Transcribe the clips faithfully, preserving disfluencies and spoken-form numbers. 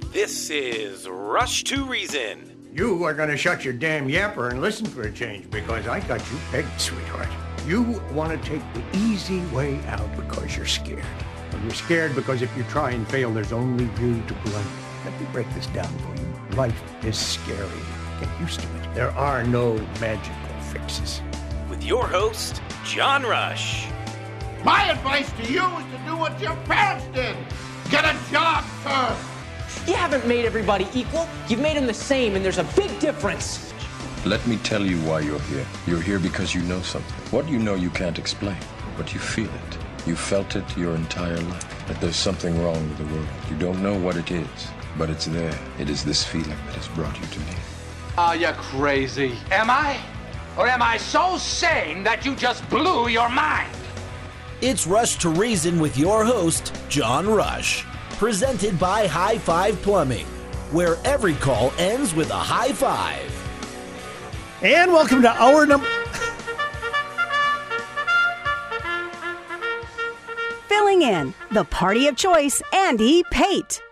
This is Rush to Reason. You are going to shut your damn yapper and listen for a change because I got you pegged, sweetheart. You want to take the easy way out because you're scared. Well, you're scared because if you try and fail, there's only you to blame. Let me break this down for you. Life is scary. Get used to it. There are no magical fixes. With your host, John Rush. My advice to you is to do what your parents did. Get a job first. You haven't made everybody equal. You've made them the same, and there's a big difference. Let me tell you why you're here. You're here because you know something. What you know you can't explain, but you feel it. You felt it your entire life, that there's something wrong with the world. You don't know what it is, but it's there. It is this feeling that has brought you to me. Are you crazy? Am I? Or am I so sane that you just blew your mind? It's Rush to Reason with your host, John Rush. Presented by High Five Plumbing, where every call ends with a high five. And welcome to our number... Filling in, the party of choice, Andy Pate.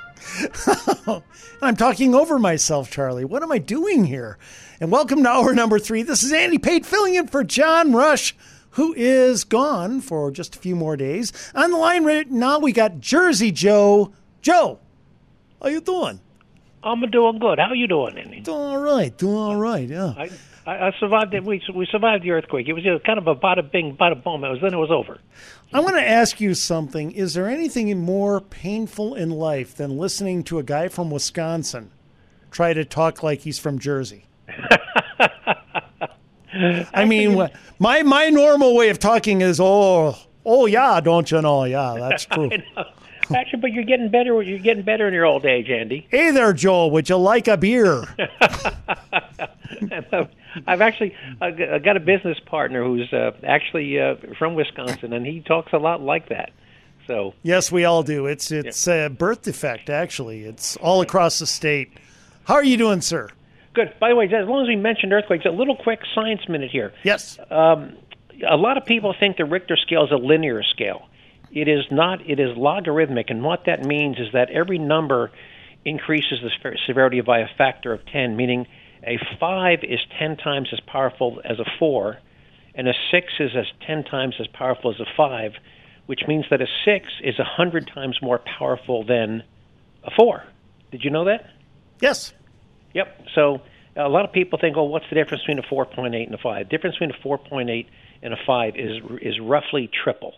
I'm talking over myself, Charlie. What am I doing here? And welcome to hour number three. This is Andy Pate filling in for John Rush, who is gone for just a few more days. On the line right now, we got Jersey Joe. Joe, how you doing? I'm doing good. How you doing, Andy? Doing all right. Doing all right, yeah. I, I, I survived it. We, we survived the earthquake. It was you know, kind of a bada bing, bada boom. It was, then it was over. I want to ask you something. Is there anything more painful in life than listening to a guy from Wisconsin try to talk like he's from Jersey? I mean, my my normal way of talking is, oh, oh yeah, don't you know? Yeah, that's true. Actually, but you're getting better. You're getting better in your old age, Andy. Hey there, Joel. Would you like a beer? I've actually I got a business partner who's uh, actually uh, from Wisconsin, and he talks a lot like that. So yes, we all do. It's it's a birth defect. Actually, it's all across the state. How are you doing, sir? Good. By the way, as long as we mentioned earthquakes, a little quick science minute here. Yes. Um, a lot of people think the Richter scale is a linear scale. It is not. It is logarithmic, and what that means is that every number increases the severity by a factor of ten, meaning a five is ten times as powerful as a four, and a six is as ten times as powerful as a five, which means that a six is one hundred times more powerful than a four. Did you know that? Yes. Yep. So a lot of people think, oh, what's the difference between a four point eight and a five? The difference between a four point eight and a five is is roughly triple.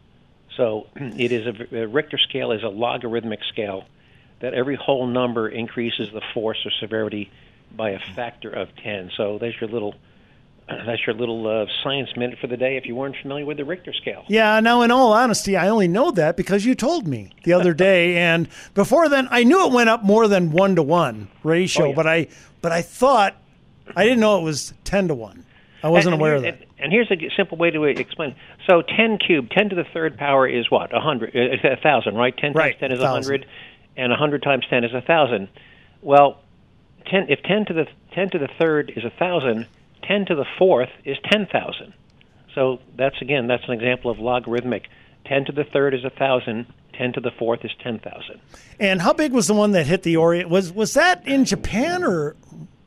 So it is a, a Richter scale is a logarithmic scale that every whole number increases the force or severity by a factor of ten. So there's your little that's your little uh, science minute for the day if you weren't familiar with the Richter scale. Yeah, now in all honesty, I only know that because you told me the other day. And before then, I knew it went up more than one to one ratio, oh, yeah. but I but I thought, I didn't know it was ten to one. I wasn't and, aware and of that. And, and here's a simple way to explain. So ten cubed, ten to the third power is what? one hundred, uh, one thousand, right? ten right, times ten is one hundred, and one hundred times ten is one thousand. Well, ten, if ten to the ten to the third is one thousand, ten to the fourth is ten thousand. So that's, again, that's an example of logarithmic. ten to the third is one thousand, ten to the fourth is ten thousand. And how big was the one that hit the Orient? Was was that in Japan or...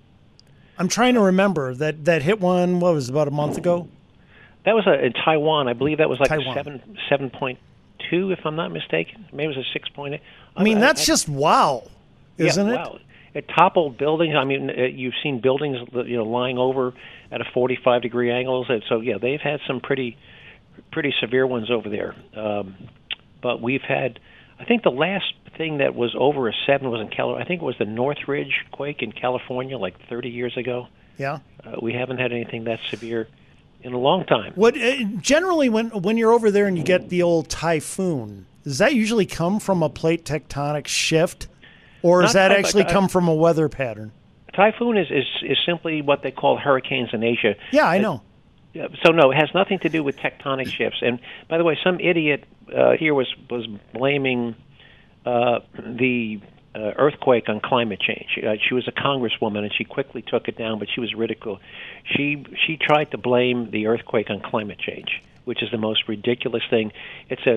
I'm trying to remember that, that hit one, what was it, about a month ago? That was a, in Taiwan. I believe that was like Taiwan. a seven, seven point two, if I'm not mistaken. Maybe it was a six point eight. I mean, I, that's I, just wow, isn't yeah, it? Wow. It toppled buildings. I mean, uh, you've seen buildings, you know, lying over at a forty-five degree angles. And so, yeah, they've had some pretty, pretty severe ones over there. Um, but we've had, I think the last thing that was over a seven was in California. I think it was the Northridge quake in California, like thirty years ago. Yeah. Uh, we haven't had anything that severe in a long time. What uh, generally, when when you're over there and you get the old typhoon, does that usually come from a plate tectonic shift, or does Not that typh- actually uh, come from a weather pattern? Typhoon is, is, is simply what they call hurricanes in Asia. Yeah, I know. Uh, so, no, it has nothing to do with tectonic shifts. And, by the way, some idiot uh, here was, was blaming uh, the uh, earthquake on climate change. Uh, she was a congresswoman, and she quickly took it down, but she was ridiculed. She, she tried to blame the earthquake on climate change, which is the most ridiculous thing. It's a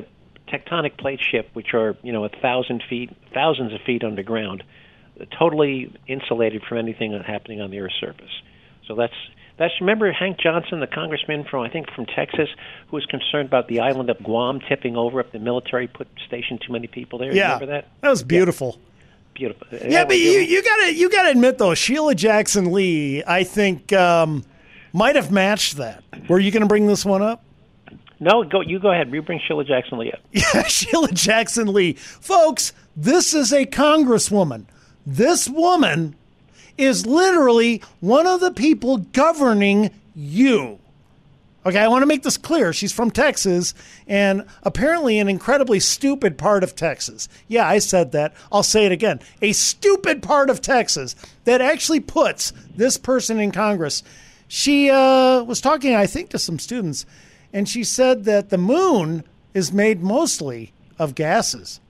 tectonic plate shift, which are, you know, a thousand feet, thousands of feet underground, totally insulated from anything that's happening on the Earth's surface. So that's that's. Remember Hank Johnson, the congressman from I think from Texas, who was concerned about the island of Guam tipping over if the military put stationed too many people there. Yeah, remember that? That was beautiful. Yeah. Beautiful. Yeah, but you, you gotta you gotta admit though, Sheila Jackson Lee, I think um, might have matched that. Were you going to bring this one up? No, go. You go ahead. You bring Sheila Jackson Lee up. Yeah, Sheila Jackson Lee, folks. This is a congresswoman. This woman is literally one of the people governing you. Okay, I want to make this clear. She's from Texas, and apparently an incredibly stupid part of Texas. Yeah, I said that. I'll say it again. A stupid part of Texas that actually puts this person in Congress. She uh, was talking, I think, to some students, and she said that the moon is made mostly of gases.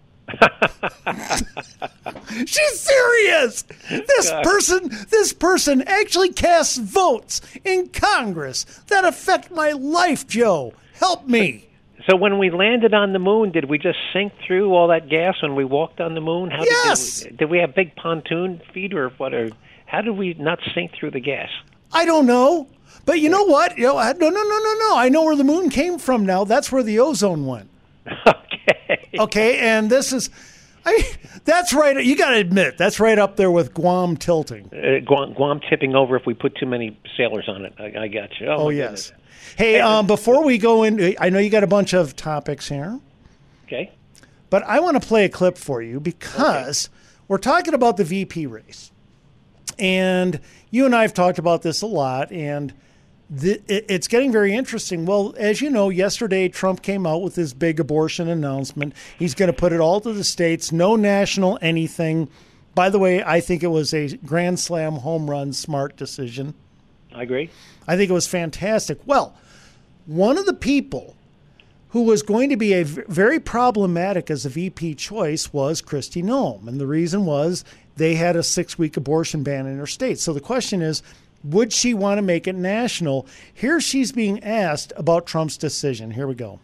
She's serious. This God. person, this person actually casts votes in Congress that affect my life, Joe. Help me. So when we landed on the moon, did we just sink through all that gas when we walked on the moon? How Yes. Did we, did we have big pontoon feet or what? Or how did we not sink through the gas? I don't know. But you know what? You know, I- no, no, no, no, no. I know where the moon came from now. That's where the ozone went. Okay. Okay, and this is, I mean, that's right. You got to admit, that's right up there with Guam tilting. Uh, Guam, Guam tipping over if we put too many sailors on it. I, I got you. Oh, my yes. goodness. Hey, um, before we go in, I know you got a bunch of topics here. Okay. But I want to play a clip for you because okay. we're talking about the V P race. And you and I have talked about this a lot, and the, it, it's getting very interesting. Well, as you know, yesterday Trump came out with his big abortion announcement. He's going to put it all to the states, no national anything. By the way, I think it was a grand slam home run, smart decision. I agree. I think it was fantastic. Well, one of the people who was going to be a very problematic as a V P choice was Kristi Noem. And the reason was they had a six-week abortion ban in her state. So the question is, would she want to make it national? Here she's being asked about Trump's decision. Here we go.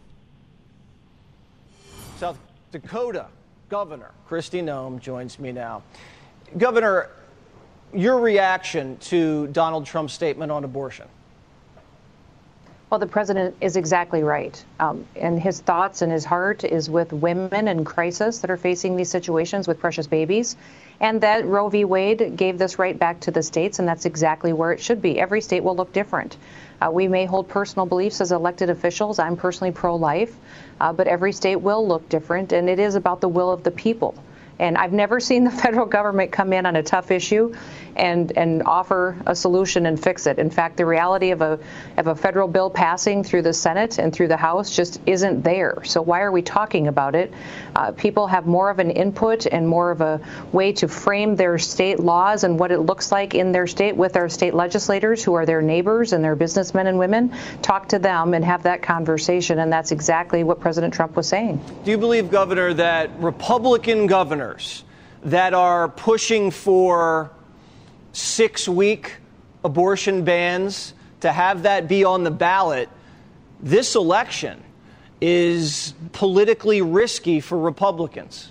South Dakota Governor Kristi Noem joins me now. Governor, your reaction to Donald Trump's statement on abortion? Well, the president is exactly right. Um, and his thoughts and his heart is with women in crisis that are facing these situations with precious babies. And that Roe v. Wade gave this right back to the states, and that's exactly where it should be. Every state will look different. Uh, we may hold personal beliefs as elected officials. I'm personally pro-life, uh, but every state will look different, and it is about the will of the people. And I've never seen the federal government come in on a tough issue and and offer a solution and fix it. In fact, the reality of a of a federal bill passing through the Senate and through the House just isn't there. So why are we talking about it? Uh, people have more of an input and more of a way to frame their state laws and what it looks like in their state with our state legislators who are their neighbors and their businessmen and women. Talk to them and have that conversation. And that's exactly what President Trump was saying. Do you believe, Governor, that Republican governors that are pushing for six-week abortion bans, to have that be on the ballot this election, is politically risky for Republicans?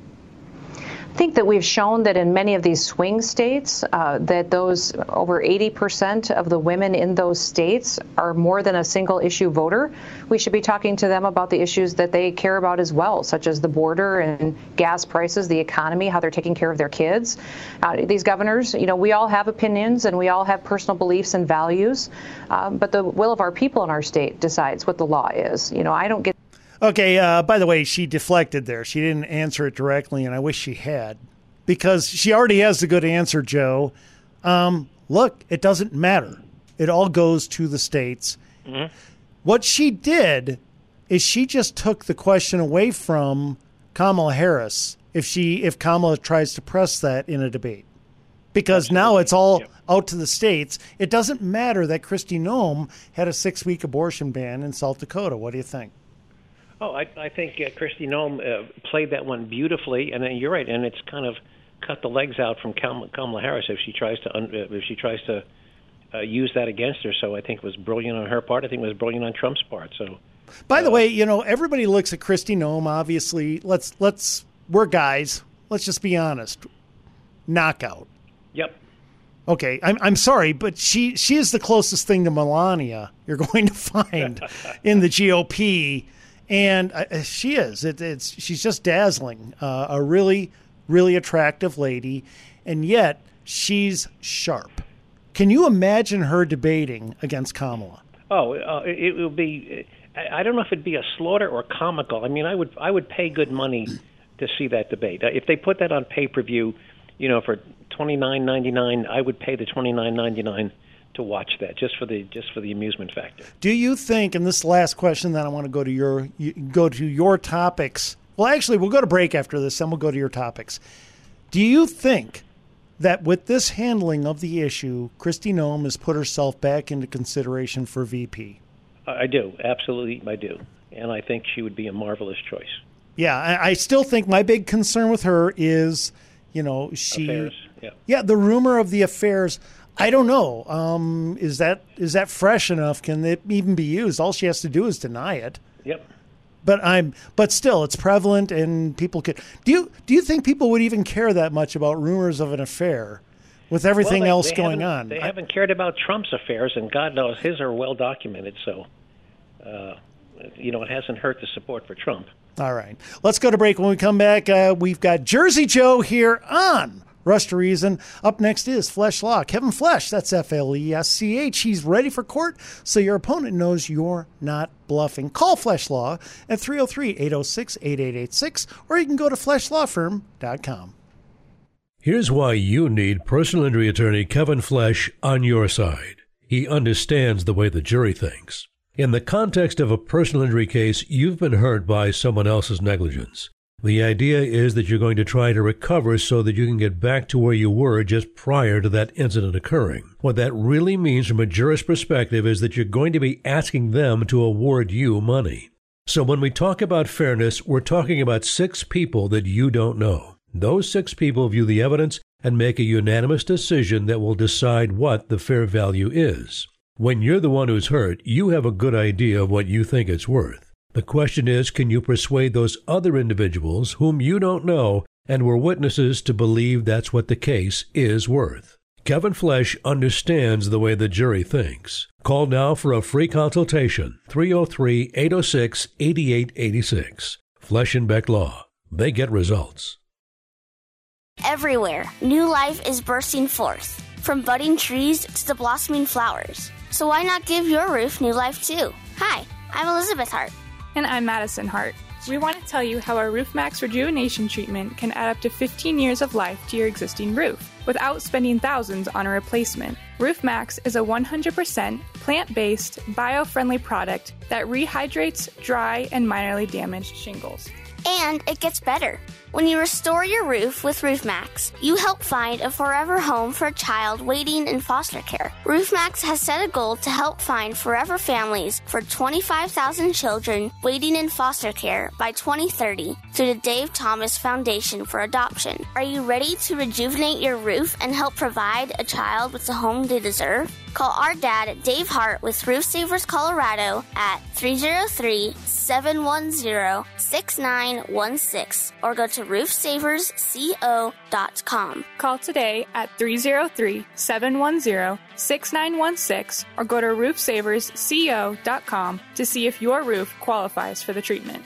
I think that we've shown that in many of these swing states, uh, that those over eighty percent of the women in those states are more than a single issue voter. We should be talking to them about the issues that they care about as well, such as the border and gas prices, the economy, how they're taking care of their kids. Uh, these governors, you know, we all have opinions and we all have personal beliefs and values, um, but the will of our people in our state decides what the law is. You know, I don't get. Okay, uh, by the way, she deflected there. She didn't answer it directly, and I wish she had, because she already has a good answer, Joe. Um, look, it doesn't matter. It all goes to the states. Mm-hmm. What she did is she just took the question away from Kamala Harris if she if Kamala tries to press that in a debate. Because Absolutely. Now it's all yep. out to the states. It doesn't matter that Kristi Noem had a six-week abortion ban in South Dakota. What do you think? Oh, I, I think uh, Kristi Noem uh, played that one beautifully, and uh, you're right. And it's kind of cut the legs out from Kamala, Kamala Harris if she tries to un, uh, if she tries to uh, use that against her. So I think it was brilliant on her part. I think it was brilliant on Trump's part. So By the way, you know, everybody looks at Kristi Noem, obviously. Let's, let's, we're guys. Let's just be honest. Knockout. Yep. Okay, I'm I'm sorry, but she, she is the closest thing to Melania you're going to find in the G O P, and uh, she is. It, it's she's just dazzling. Uh, a really, really attractive lady, and yet she's sharp. Can you imagine her debating against Kamala? Oh, uh, it, it would be. I don't know if it'd be a slaughter or comical. I mean, I would I would pay good money to see that debate. If they put that on pay per view, you know, for twenty-nine ninety-nine, I would pay the twenty-nine ninety-nine to watch that just for the just for the amusement factor. Do you think? And this last question, then I want to go to your go to your topics. Well, actually, we'll go to break after this, then we'll go to your topics. Do you think that with this handling of the issue, Kristi Noem has put herself back into consideration for V P? I do, absolutely, I do, and I think she would be a marvelous choice. Yeah, I, I still think my big concern with her is, you know, she. Affairs, yeah. Yeah, the rumor of the affairs. I don't know. Um, is that is that fresh enough? Can it even be used? All she has to do is deny it. Yep. But I'm. But still, it's prevalent, and people could. Do you do you think people would even care that much about rumors of an affair, with everything well, they, else they going haven't- on? They I- haven't cared about Trump's affairs, and God knows his are well documented. So, uh, you know, it hasn't hurt the support for Trump. All right. Let's go to break. When we come back, uh, we've got Jersey Joe here on Rush to Reason. Up next is Flesh Law. Kevin Flesh, that's F L E S C H. He's ready for court, so your opponent knows you're not bluffing. Call Flesh Law at three oh three, eight oh six, eight eight eight six, or you can go to flesh law firm dot com. Here's why you need personal injury attorney Kevin Flesh on your side. He understands the way the jury thinks. In the context of a personal injury case, you've been hurt by someone else's negligence. The idea is that you're going to try to recover so that you can get back to where you were just prior to that incident occurring. What that really means from a jurist perspective is that you're going to be asking them to award you money. So when we talk about fairness, we're talking about six people that you don't know. Those six people view the evidence and make a unanimous decision that will decide what the fair value is. When you're the one who's hurt, you have a good idea of what you think it's worth. The question is, can you persuade those other individuals whom you don't know and were witnesses to believe that's what the case is worth? Kevin Flesh understands the way the jury thinks. Call now for a free consultation, three oh three, eight oh six, eight eight eight six. Flesh and Beck Law. They get results. Everywhere, new life is bursting forth, from budding trees to the blossoming flowers. So why not give your roof new life too? Hi, I'm Elizabeth Hart. And I'm Madison Hart. We want to tell you how our RoofMax Rejuvenation Treatment can add up to fifteen years of life to your existing roof without spending thousands on a replacement. RoofMax is a one hundred percent plant-based, bio-friendly product that rehydrates dry and minorly damaged shingles. And it gets better. When you restore your roof with RoofMax, you help find a forever home for a child waiting in foster care. RoofMax has set a goal to help find forever families for twenty-five thousand children waiting in foster care by twenty thirty through the Dave Thomas Foundation for Adoption. Are you ready to rejuvenate your roof and help provide a child with the home they deserve? Call our dad, Dave Hart, with Roof Savers Colorado at three oh three, seven one zero, six nine one six or go to roof savers co dot com. Call today at three oh three, seven one zero, six nine one six or go to roof savers co dot com to see if your roof qualifies for the treatment.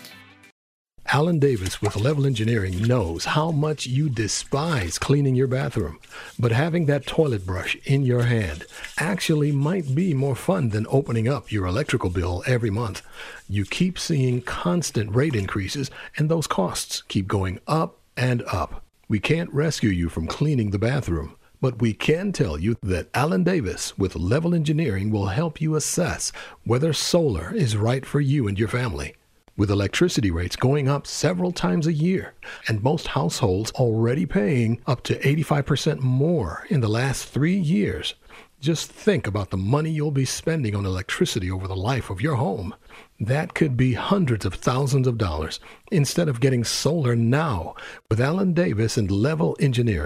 Alan Davis with Level Engineering knows how much you despise cleaning your bathroom, but having that toilet brush in your hand actually might be more fun than opening up your electrical bill every month. You keep seeing constant rate increases, and those costs keep going up and up. We can't rescue you from cleaning the bathroom, but we can tell you that Alan Davis with Level Engineering will help you assess whether solar is right for you and your family. With electricity rates going up several times a year, and most households already paying up to eighty-five percent more in the last three years, just think about the money you'll be spending on electricity over the life of your home. That could be hundreds of thousands of dollars instead of getting solar now. With Alan Davis and Level Engineering,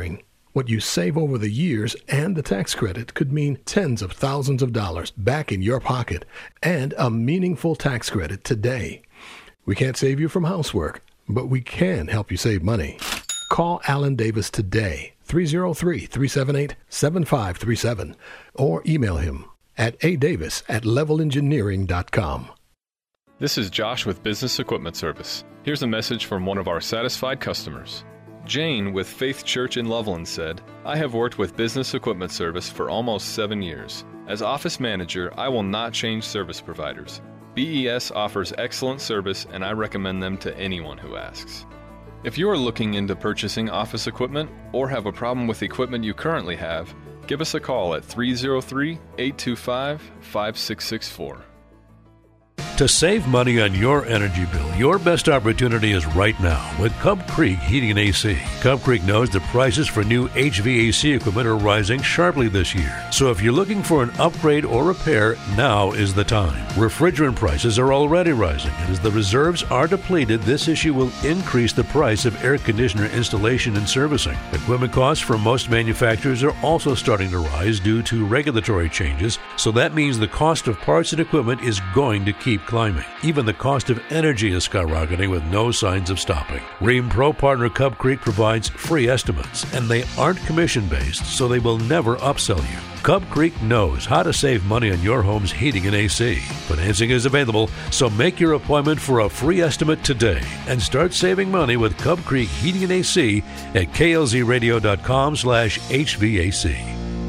What you save over the years and the tax credit could mean tens of thousands of dollars back in your pocket and a meaningful tax credit today. We can't save you from housework, but we can help you save money. Call Alan Davis today, three oh three, three seven eight, seven five three seven, or email him at a davis at level engineering dot com. This is Josh with Business Equipment Service. Here's a message from one of our satisfied customers. Jane with Faith Church in Loveland said, I have worked with Business Equipment Service for almost seven years. As office manager, I will not change service providers. B E S offers excellent service, and I recommend them to anyone who asks. If you are looking into purchasing office equipment or have a problem with the equipment you currently have, give us a call at three oh three, eight two five, five six six four. To save money on your energy bill, your best opportunity is right now with Cub Creek Heating and A C. Cub Creek knows the prices for new H V A C equipment are rising sharply this year. So if you're looking for an upgrade or repair, now is the time. Refrigerant prices are already rising, and as the reserves are depleted, this issue will increase the price of air conditioner installation and servicing. Equipment costs for most manufacturers are also starting to rise due to regulatory changes, so that means the cost of parts and equipment is going to keep climbing. Even the cost of energy is skyrocketing with no signs of stopping. Rheem Pro partner Cub Creek provides free estimates, and they aren't commission-based, so they will never upsell you. Cub Creek knows how to save money on your home's heating and A C. Financing is available, so make your appointment for a free estimate today and start saving money with Cub Creek Heating and A C at K L Z radio dot com slash H V A C.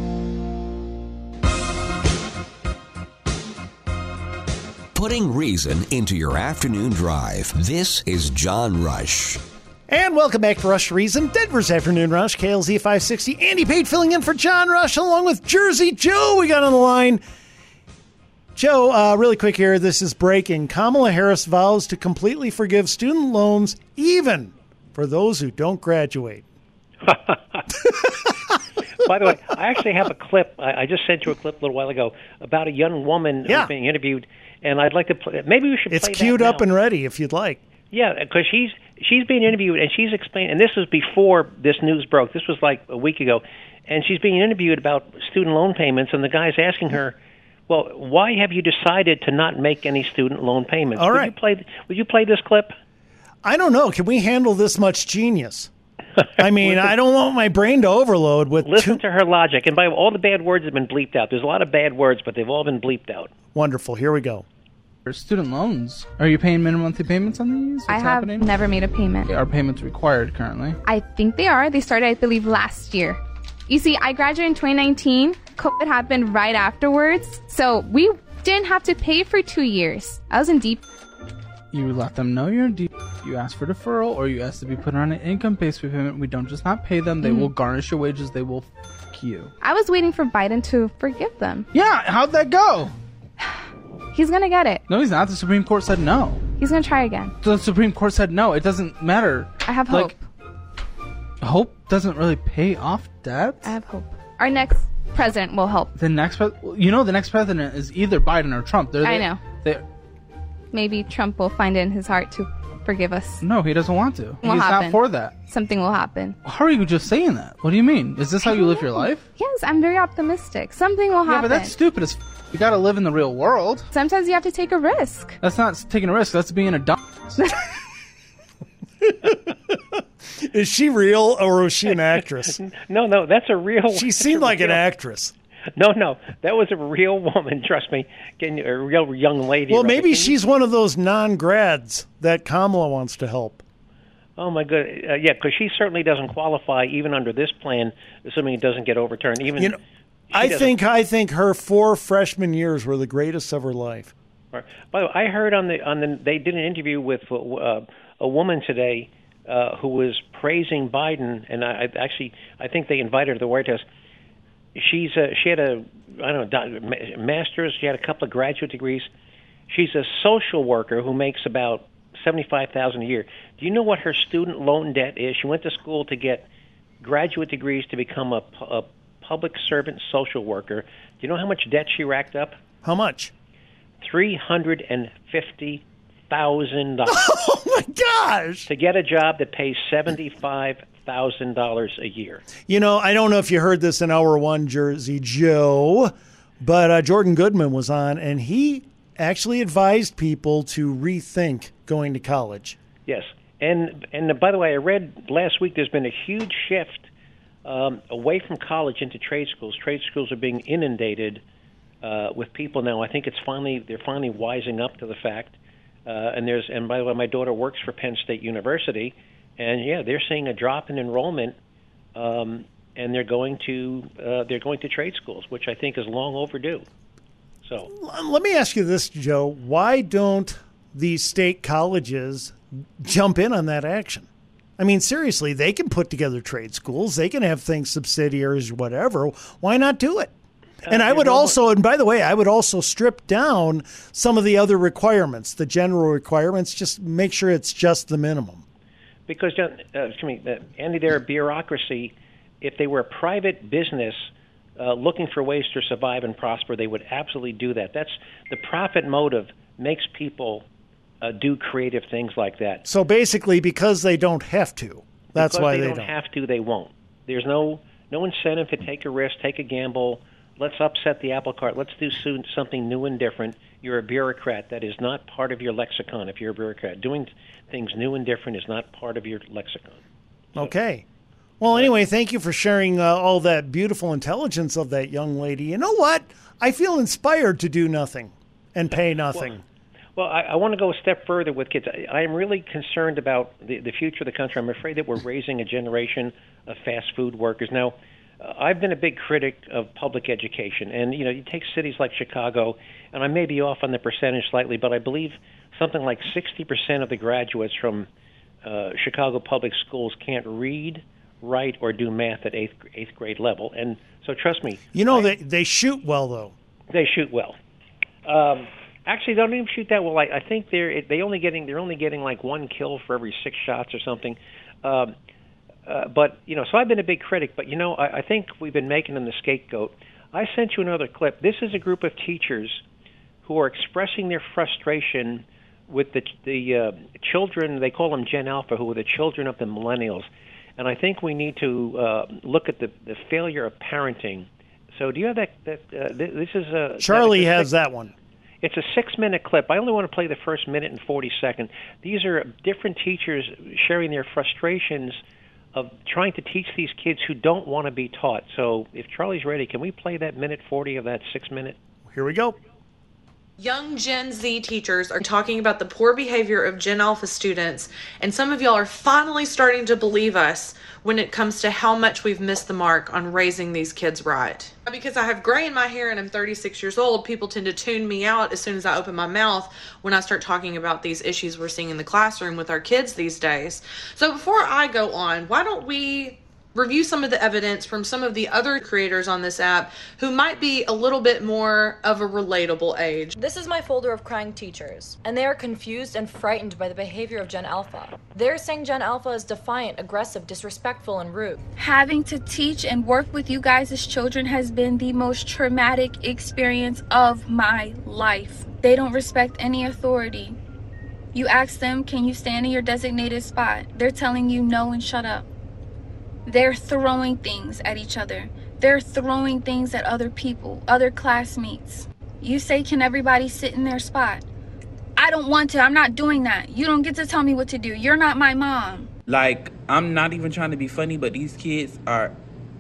Putting reason into your afternoon drive. This is John Rush. And welcome back to Rush Reason, Denver's Afternoon Rush, K L Z five sixty. Andy Pate filling in for John Rush, along with Jersey Joe we got on the line. Joe, uh, really quick here, this is breaking. Kamala Harris vows to completely forgive student loans, even for those who don't graduate. By the way, I actually have a clip. I, I just sent you a clip a little while ago about a young woman yeah. who's being interviewed, and I'd like to play. Maybe we should it's play that queued now. up and ready if you'd like. Yeah, because she's she's being interviewed, and she's explaining, and this was before this news broke. This was like a week ago, and she's being interviewed about student loan payments, and the guy's asking her, well, why have you decided to not make any student loan payments? All would right. You play, would you play this clip? I don't know. Can we handle this much genius? I mean, I don't want my brain to overload with... Listen two- to her logic. And by all the bad words have been bleeped out. There's a lot of bad words, but they've all been bleeped out. Wonderful. Here we go. For student loans, are you paying minimum monthly payments on these? What's I have happening? never made a payment. Are payments required currently? I think they are. They started, I believe, last year. You see, I graduated in twenty nineteen. COVID happened right afterwards. So we didn't have to pay for two years. I was in deep... You let them know you're in deep. You ask for deferral, or you ask to be put on an income-based payment. We don't just not pay them. They Mm-hmm. will garnish your wages. They will f*** you. I was waiting for Biden to forgive them. Yeah, how'd that go? He's going to get it. No, he's not. The Supreme Court said no. He's going to try again. The Supreme Court said no. It doesn't matter. I have like, hope. Hope doesn't really pay off debt. I have hope. Our next president will help. The next president, you know, the next president is either Biden or Trump. They're, I they, know. They, Maybe Trump will find it in his heart to forgive us. no, he doesn't want to. Will He's happen. not for that. Something will happen. How are you just saying that? What do you mean? Is this how you live your life? Yes, I'm very optimistic. Something will happen. Yeah, but that's stupid as f- You gotta live in the real world. Sometimes you have to take a risk. That's not taking a risk. That's being a dumb. Is she real or was she an actress? No, no, that's a real... She seemed like an actress. No, no, that was a real woman, trust me, getting a real young lady. Well, right? maybe she's one of those non-grads that Kamala wants to help. Oh, my God. Uh, yeah, because she certainly doesn't qualify even under this plan, assuming it doesn't get overturned. Even You know, I think I think her four freshman years were the greatest of her life. By the way, I heard on the on the they did an interview with uh, a woman today uh, who was praising Biden, and I, I actually I think they invited her to the White House. She's a, she had a I don't know master's. She had a couple of graduate degrees. She's a social worker who makes about seventy-five thousand a year. Do you know what her student loan debt is? She went to school to get graduate degrees to become a, a public servant social worker. Do you know how much debt she racked up? How much? Three hundred and fifty thousand dollars. Oh my gosh! To get a job that pays seventy-five thousand dollars a year. You know, I don't know if you heard this in hour one, Jersey Joe, but uh, Jordan Goodman was on, and he actually advised people to rethink going to college. Yes. And, and by the way, I read last week there's been a huge shift um, away from college into trade schools. Trade schools are being inundated uh, with people now. I think it's finally they're finally wising up to the fact. Uh, and there's and by the way, my daughter works for Penn State University, and yeah, they're seeing a drop in enrollment, um, and they're going to uh, they're going to trade schools, which I think is long overdue. So let me ask you this, Joe: why don't these state colleges jump in on that action? I mean, seriously, they can put together trade schools, they can have things, subsidiaries, whatever. Why not do it? And I would also, and by the way, I would also strip down some of the other requirements, the general requirements, just make sure it's just the minimum. Because, uh, excuse me, uh, Andy, their bureaucracy, if they were a private business uh, looking for ways to survive and prosper, they would absolutely do that. That's the profit motive makes people uh, do creative things like that. So basically, because they don't have to, that's because why they, they don't, don't have to. They won't. There's no no incentive to take a risk, take a gamble. Let's upset the apple cart. Let's do something new and different. You're a bureaucrat. That is not part of your lexicon if you're a bureaucrat. Doing things new and different is not part of your lexicon. So, okay. Well, anyway, thank you for sharing uh, all that beautiful intelligence of that young lady. You know what? I feel inspired to do nothing and pay nothing. Well, well I, I want to go a step further with kids. I, I am really concerned about the, the future of the country. I'm afraid that we're raising a generation of fast food workers. Now, Uh, I've been a big critic of public education, and you know, you take cities like Chicago, and I may be off on the percentage slightly, but I believe something like sixty percent of the graduates from uh, Chicago public schools can't read, write, or do math at eighth eighth grade level. And so, trust me, you know I, they they shoot well though. They shoot well. Um, actually, they don't even shoot that well. I, I think they're they only getting they're only getting like one kill for every six shots or something. Um, Uh, but, you know, so I've been a big critic, but, you know, I, I think we've been making them the scapegoat. I sent you another clip. This is a group of teachers who are expressing their frustration with the the uh, children, they call them Gen Alpha, who are the children of the millennials. And I think we need to uh, look at the, the failure of parenting. So do you have that? that uh, this is a... Charlie that, has that one. It's a six-minute clip. I only want to play the first minute and forty seconds. These are different teachers sharing their frustrations of trying to teach these kids who don't want to be taught. So if Charlie's ready, can we play that minute forty of that six minute? Here we go. Young Gen Z teachers are talking about the poor behavior of Gen Alpha students, and some of y'all are finally starting to believe us when it comes to how much we've missed the mark on raising these kids right. Because I have gray in my hair and I'm thirty-six years old, people tend to tune me out as soon as I open my mouth when I start talking about these issues we're seeing in the classroom with our kids these days. So before I go on, why don't we review some of the evidence from some of the other creators on this app who might be a little bit more of a relatable age. This is my folder of crying teachers, and they are confused and frightened by the behavior of Gen Alpha. They're saying Gen Alpha is defiant, aggressive, disrespectful, and rude. Having to teach and work with you guys as children has been the most traumatic experience of my life. They don't respect any authority. You ask them, can you stand in your designated spot? They're telling you no and shut up. They're throwing things at each other. They're throwing things at other people, other classmates. You say, can everybody sit in their spot? I don't want to. I'm not doing that. You don't get to tell me what to do. You're not my mom. Like, I'm not even trying to be funny, but these kids are...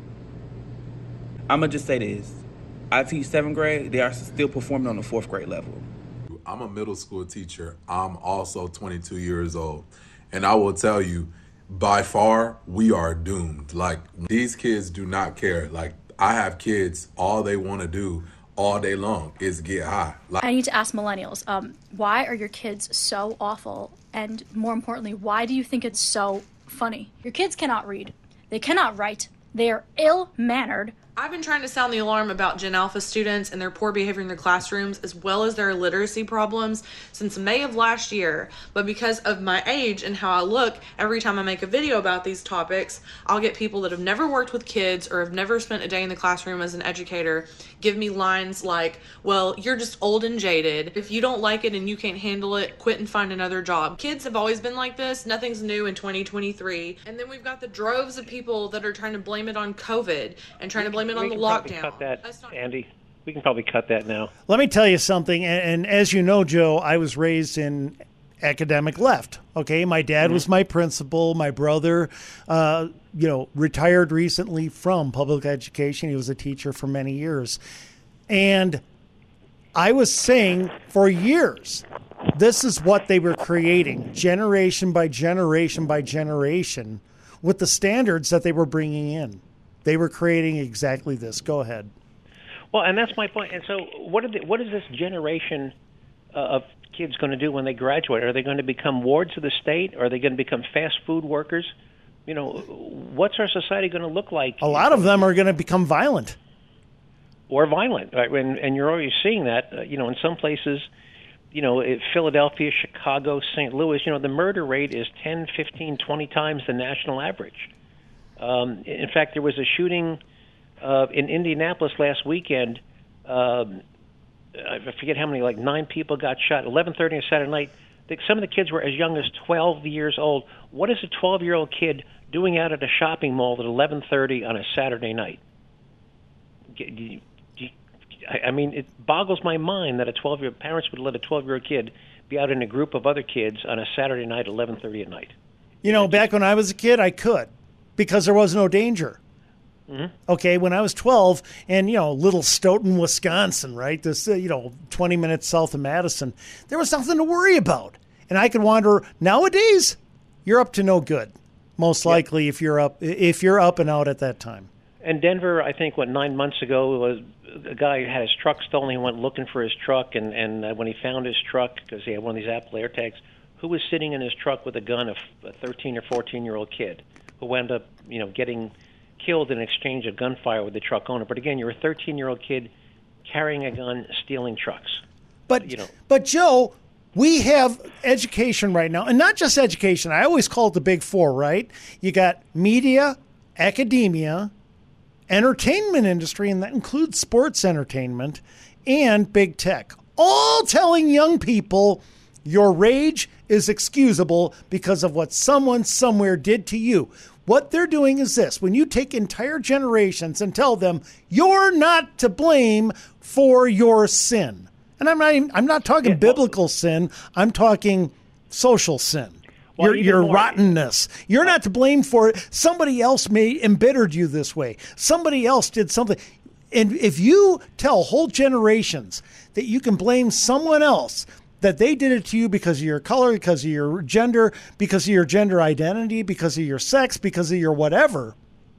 I'm going to just say this. I teach seventh grade. They are still performing on the fourth grade level. I'm a middle school teacher. I'm also twenty-two years old. And I will tell you, by far, we are doomed. Like, these kids do not care. Like, I have kids, all they want to do all day long is get high. Like, I need to ask millennials, um, why are your kids so awful? And more importantly, why do you think it's so funny? Your kids cannot read. They cannot write. They are ill-mannered. I've been trying to sound the alarm about Gen Alpha students and their poor behavior in their classrooms, as well as their literacy problems, since May of last year. But because of my age and how I look, every time I make a video about these topics, I'll get people that have never worked with kids or have never spent a day in the classroom as an educator give me lines like, well, you're just old and jaded. If you don't like it and you can't handle it, quit and find another job. Kids have always been like this. Nothing's new in twenty twenty-three. And then we've got the droves of people that are trying to blame it on COVID and trying to blame it on we the can lockdown. Cut that, Andy. We can probably cut that now. Let me tell you something, and, and as you know, Joe, I was raised in academic left. Okay, my dad mm-hmm. was my principal. My brother, uh, you know, retired recently from public education. He was a teacher for many years, and I was saying for years, this is what they were creating, generation by generation by generation, with the standards that they were bringing in. They were creating exactly this. Go ahead. Well, and that's my point. And so, what are the, what is this generation uh, of kids going to do when they graduate? Are they going to become wards of the state? Are they going to become fast food workers? You know, what's our society going to look like? A lot of them are going to become violent. Or violent, right? And, and you're already seeing that. Uh, you know, in some places, you know, Philadelphia, Chicago, Saint Louis. You know, the murder rate is ten, fifteen, twenty times the national average. Um, in fact, there was a shooting uh, in Indianapolis last weekend. Um, I forget how many, like nine people got shot. eleven thirty on Saturday night. Some of the kids were as young as twelve years old. What is a twelve-year-old kid doing out at a shopping mall at eleven thirty on a Saturday night? I mean, it boggles my mind that a twelve-year parents would let a twelve-year-old kid be out in a group of other kids on a Saturday night, eleven thirty at night. You know, back when I was a kid, I could, because there was no danger. Mm-hmm. Okay, when I was twelve, and, you know, little Stoughton, Wisconsin, right, this, uh, you know, twenty minutes south of Madison, there was nothing to worry about. And I could wander. Nowadays, you're up to no good, most likely, yep. if you're up if you're up and out at that time. And Denver, I think, what, nine months ago, was a guy had his truck stolen. He went looking for his truck, and, and uh, when he found his truck, because he had one of these Apple AirTags, who was sitting in his truck with a gun, a thirteen or fourteen-year-old kid, who wound up, you know, getting killed in exchange of gunfire with the truck owner. But again, you're a thirteen-year-old kid carrying a gun, stealing trucks. But, you know, but Joe, we have education right now, and not just education. I always call it the big four, right? You got media, academia, entertainment industry, and that includes sports entertainment, and big tech, all telling young people your rage is excusable because of what someone somewhere did to you. What they're doing is this. When you take entire generations and tell them you're not to blame for your sin. And I'm not even, I'm not talking yeah, biblical well, sin. I'm talking social sin. Well, your your more, rottenness. You're not to blame for it. Somebody else may embittered you this way. Somebody else did something. And if you tell whole generations that you can blame someone else, that they did it to you because of your color, because of your gender, because of your gender identity, because of your sex, because of your whatever,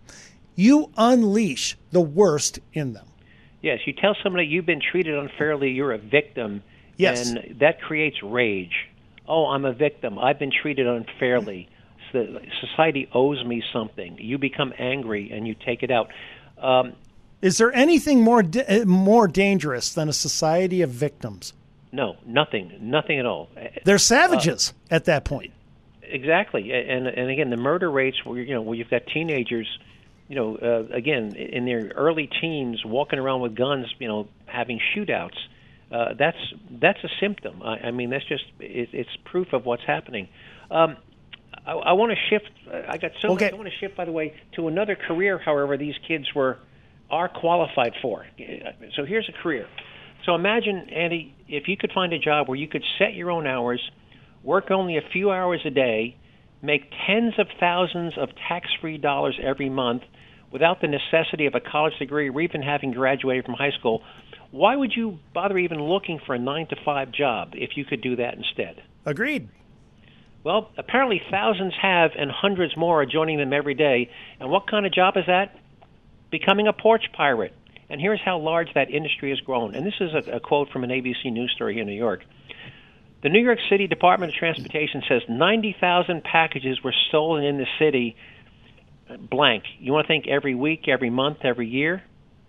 you unleash the worst in them. Yes, you tell somebody you've been treated unfairly, you're a victim, yes. and that creates rage. Oh, I'm a victim. I've been treated unfairly. So society owes me something. You become angry and you take it out. Um, Is there anything more da- more dangerous than a society of victims? No, nothing, nothing at all. They're savages uh, at that point. Exactly, and and again, the murder rates where you know where you've got teenagers, you know, uh, again in their early teens walking around with guns, you know, having shootouts. Uh, that's that's a symptom. I, I mean, that's just it, it's proof of what's happening. Um, I, I want to shift. I got so okay. much. I want to shift, by the way, to another career. However, these kids were are qualified for. So here's a career. So imagine, Andy, if you could find a job where you could set your own hours, work only a few hours a day, make tens of thousands of tax-free dollars every month without the necessity of a college degree or even having graduated from high school. Why would you bother even looking for a nine to five job if you could do that instead? Agreed. Well, apparently thousands have, and hundreds more are joining them every day. And what kind of job is that? Becoming a porch pirate. And here's how large that industry has grown. And this is a, a quote from an A B C News story here in New York. The New York City Department of Transportation says ninety thousand packages were stolen in the city, blank. You want to think every week, every month, every year?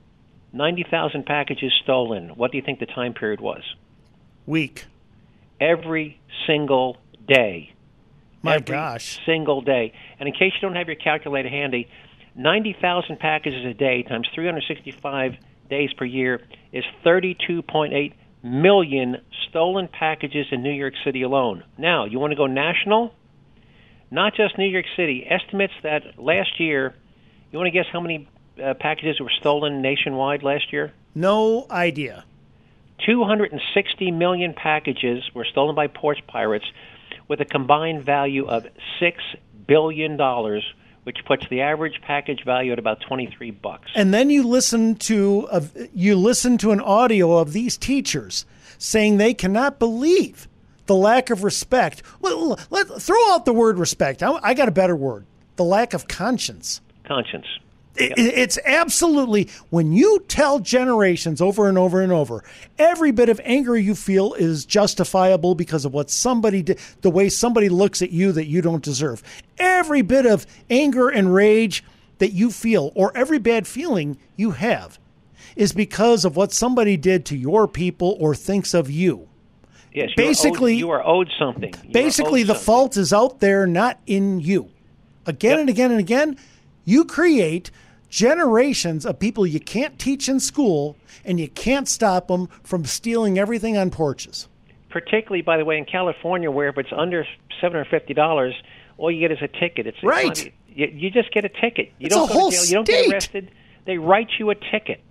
ninety thousand packages stolen. What do you think the time period was? Week. Every single day. My Every gosh. single day. And in case you don't have your calculator handy, ninety thousand packages a day times three hundred sixty-five days per year is thirty-two point eight million stolen packages in New York City alone. Now, you want to go national? Not just New York City. Estimates that last year, you want to guess how many uh, packages were stolen nationwide last year? No idea. two hundred sixty million packages were stolen by porch pirates with a combined value of six billion dollars, which puts the average package value at about twenty-three bucks. And then you listen to a, you listen to an audio of these teachers saying they cannot believe the lack of respect. Well, let, throw out the word respect. I, I got a better word. The lack of conscience. Conscience. It, it's absolutely, when you tell generations over and over and over, every bit of anger you feel is justifiable because of what somebody did, the way somebody looks at you that you don't deserve. Every bit of anger and rage that you feel, or every bad feeling you have, is because of what somebody did to your people or thinks of you. Yes, basically, you are owed, you are owed something. You basically, owed the something. fault is out there, not in you. Again Yep. and again and again, you create generations of people you can't teach in school, and you can't stop them from stealing everything on porches. Particularly, by the way, in California, where if it's under seven hundred fifty dollars, all you get is a ticket. It's Right. It's not, you, you just get a ticket. You It's don't a go whole to jail. You don't get state. arrested. They write you a ticket.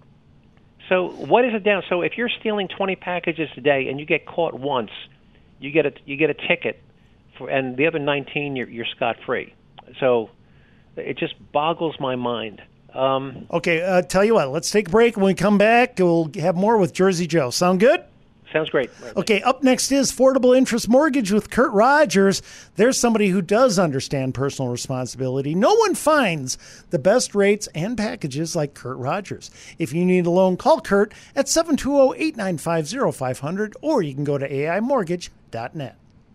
So what is it down? So if you're stealing twenty packages a day and you get caught once, you get a you get a ticket, for, and the other nineteen you're you're scot free. So it just boggles my mind. Um, Okay, uh, tell you what, let's take a break. When we come back, we'll have more with Jersey Joe. Sound good? Sounds great. Okay, up next is Affordable Interest Mortgage with Kurt Rogers. There's somebody who does understand personal responsibility. No one finds the best rates and packages like Kurt Rogers. If you need a loan, call Kurt at seven two zero, eight nine five, zero five zero zero, or you can go to A I mortgage dot net.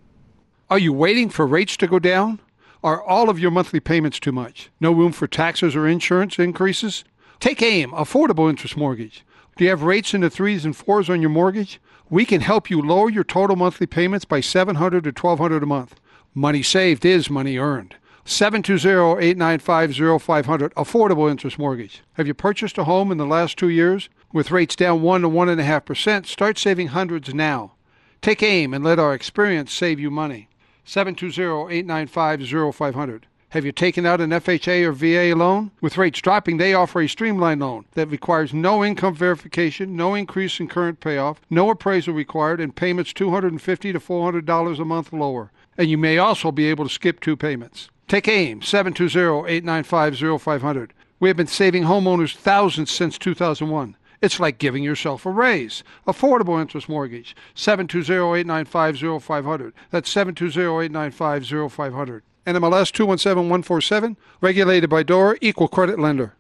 Are you waiting for rates to go down? Are all of your monthly payments too much? No room for taxes or insurance increases? Take AIM, Affordable Interest Mortgage. Do you have rates in the threes and fours on your mortgage? We can help you lower your total monthly payments by seven hundred dollars to twelve hundred dollars a month. Money saved is money earned. seven two zero, eight nine five, zero five zero zero, Affordable Interest Mortgage. Have you purchased a home in the last two years? With rates down one to one point five percent, start saving hundreds now. Take AIM and let our experience save you money. seven two zero, eight nine five, zero five zero zero. Have you taken out an F H A or V A loan? With rates dropping, they offer a streamlined loan that requires no income verification, no increase in current payoff, no appraisal required, and payments two hundred fifty dollars to four hundred dollars a month lower. And you may also be able to skip two payments. Take AIM, seven two zero, eight nine five, zero five zero zero. We have been saving homeowners thousands since two thousand one. It's like giving yourself a raise. Affordable Interest Mortgage, seven two zero, eight nine five, zero five zero zero. That's seven two zero, eight nine five, zero five zero zero. N M L S two one seven one four seven, regulated by D O R A, equal credit lender.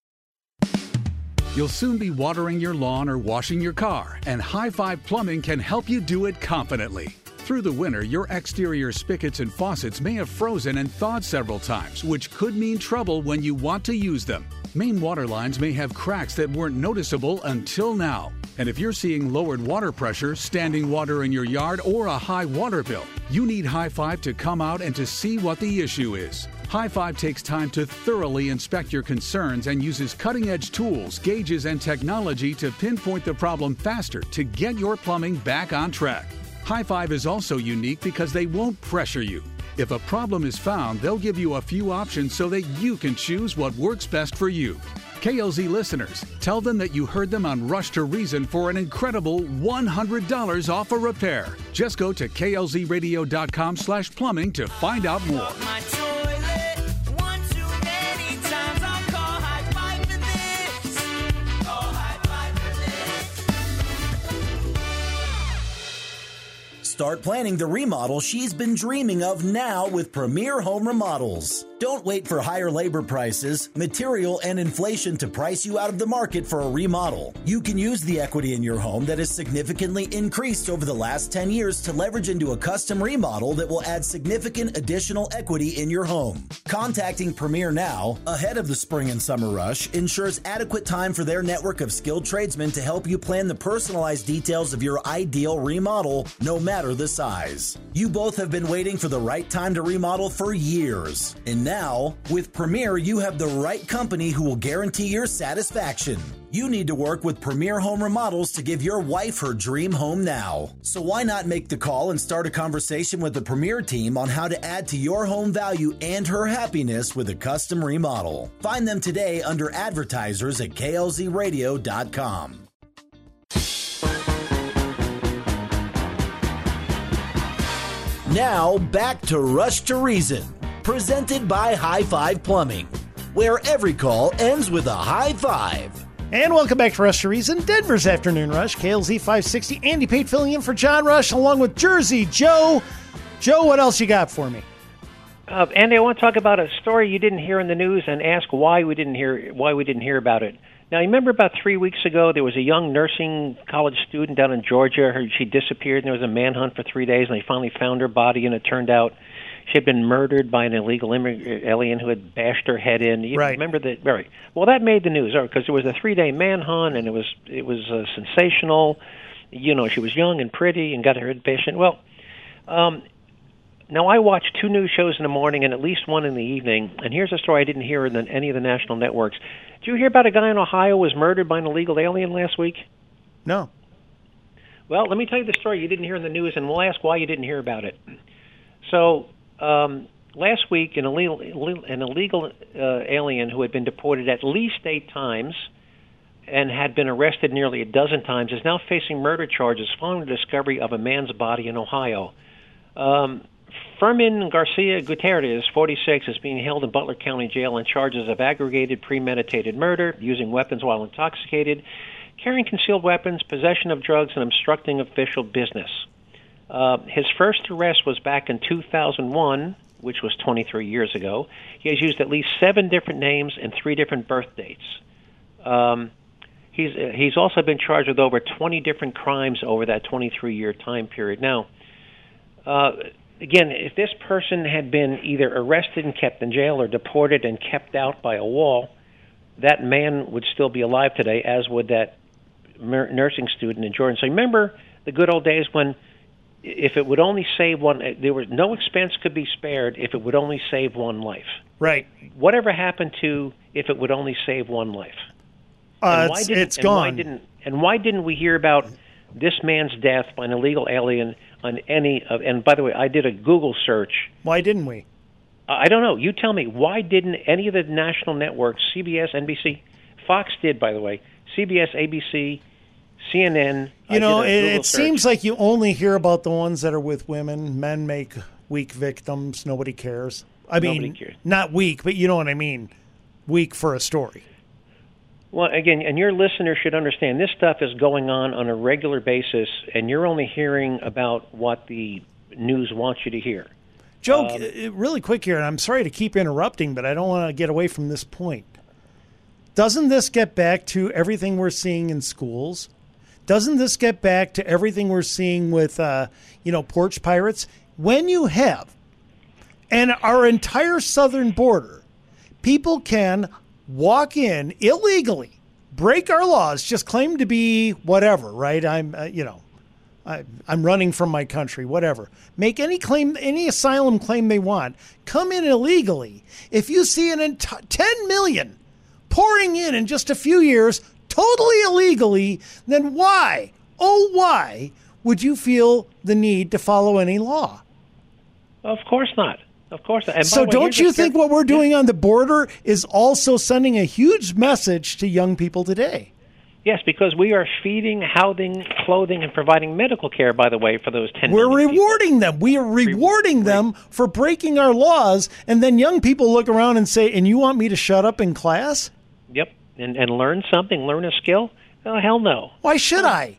You'll soon be watering your lawn or washing your car, and High Five Plumbing can help you do it confidently. Through the winter, your exterior spigots and faucets may have frozen and thawed several times, which could mean trouble when you want to use them. Main water lines may have cracks that weren't noticeable until now. And if you're seeing lowered water pressure, standing water in your yard, or a high water bill, you need High Five to come out and to see what the issue is. High Five takes time to thoroughly inspect your concerns and uses cutting-edge tools, gauges, and technology to pinpoint the problem faster to get your plumbing back on track. High Five is also unique because they won't pressure you. If a problem is found, they'll give you a few options so that you can choose what works best for you. K L Z listeners, tell them that you heard them on Rush to Reason for an incredible one hundred dollars off a repair. Just go to K L Z radio dot com slash plumbing to find out more. Start planning the remodel she's been dreaming of now with Premier Home Remodels. Don't wait for higher labor prices, material, and inflation to price you out of the market for a remodel. You can use the equity in your home that has significantly increased over the last ten years to leverage into a custom remodel that will add significant additional equity in your home. Contacting Premier now, ahead of the spring and summer rush, ensures adequate time for their network of skilled tradesmen to help you plan the personalized details of your ideal remodel, no matter the size. You both have been waiting for the right time to remodel for years. And now, with Premier, you have the right company who will guarantee your satisfaction. You need to work with Premier Home Remodels to give your wife her dream home now. So why not make the call and start a conversation with the Premier team on how to add to your home value and her happiness with a custom remodel. Find them today under advertisers at K L Z radio dot com. Now, back to Rush to Reason, presented by High Five Plumbing, where every call ends with a high five. And welcome back to Rush to Reason, Denver's Afternoon Rush, K L Z five sixty. Andy Pate filling in for John Rush, along with Jersey Joe. Joe, what else you got for me? Uh, Andy, I want to talk about a story you didn't hear in the news and ask why we didn't hear why we didn't hear about it. Now, you remember about three weeks ago, there was a young nursing college student down in Georgia. Her, she disappeared, and there was a manhunt for three days, and they finally found her body, and it turned out she had been murdered by an illegal immig- alien who had bashed her head in. You right. remember that? Right. Well, that made the news because there was a three-day manhunt, and it was it was uh, sensational. You know, she was young and pretty and got her head bashed in. Well, um, now I watch two news shows in the morning and at least one in the evening, and here's a story I didn't hear in any of the national networks. Did you hear about a guy in Ohio who was murdered by an illegal alien last week? No. Well, let me tell you the story you didn't hear in the news, and we'll ask why you didn't hear about it. So, um, last week, an illegal, an illegal uh, alien who had been deported at least eight times and had been arrested nearly a dozen times is now facing murder charges following the discovery of a man's body in Ohio. Um, Fermin Garcia Gutierrez, forty-six, is being held in Butler County Jail on charges of aggravated premeditated murder, using weapons while intoxicated, carrying concealed weapons, possession of drugs, and obstructing official business. Uh, his first arrest was back in two thousand one, which was twenty-three years ago. He has used at least seven different names and three different birth dates. Um, he's he's also been charged with over twenty different crimes over that twenty-three-year time period. Now, uh, again, if this person had been either arrested and kept in jail or deported and kept out by a wall, that man would still be alive today, as would that nursing student in Jordan. So remember the good old days when if it would only save one, there was no expense could be spared if it would only save one life. Right. Whatever happened to if it would only save one life? Uh, it's it's and gone. Why didn't, and why didn't we hear about this man's death by an illegal alien on any of, and by the way, I did a Google search. Why didn't we? I don't know. You tell me. Why didn't any of the national networks, C B S, N B C, Fox did, by the way, C B S, A B C, C N N. You know, it, it seems like you only hear about the ones that are with women. Men make weak victims. Nobody cares. I mean, Nobody cares. Not weak, but you know what I mean. Weak for a story. Well, again, and your listeners should understand this stuff is going on on a regular basis, and you're only hearing about what the news wants you to hear. Joe, Um, really quick here, and I'm sorry to keep interrupting, but I don't want to get away from this point. Doesn't this get back to everything we're seeing in schools? Doesn't this get back to everything we're seeing with, uh, you know, porch pirates? When you have, and our entire southern border, people can walk in illegally, break our laws, just claim to be whatever, right? I'm, uh, you know, I, I'm running from my country, whatever. Make any claim, any asylum claim they want. Come in illegally. If you see an enti- ten million pouring in in just a few years, totally illegally, then why, oh why, would you feel the need to follow any law? Of course not. Of course not. And by so the way, don't here's you a think fair- what we're doing on the border is also sending a huge message to young people today? Yes, because we are feeding, housing, clothing, and providing medical care, by the way, for those ten We're million rewarding them. We are rewarding Re- them for breaking our laws, and then young people look around and say, and you want me to shut up in class? Yep, and, and learn something, learn a skill? Oh, hell no. Why should I?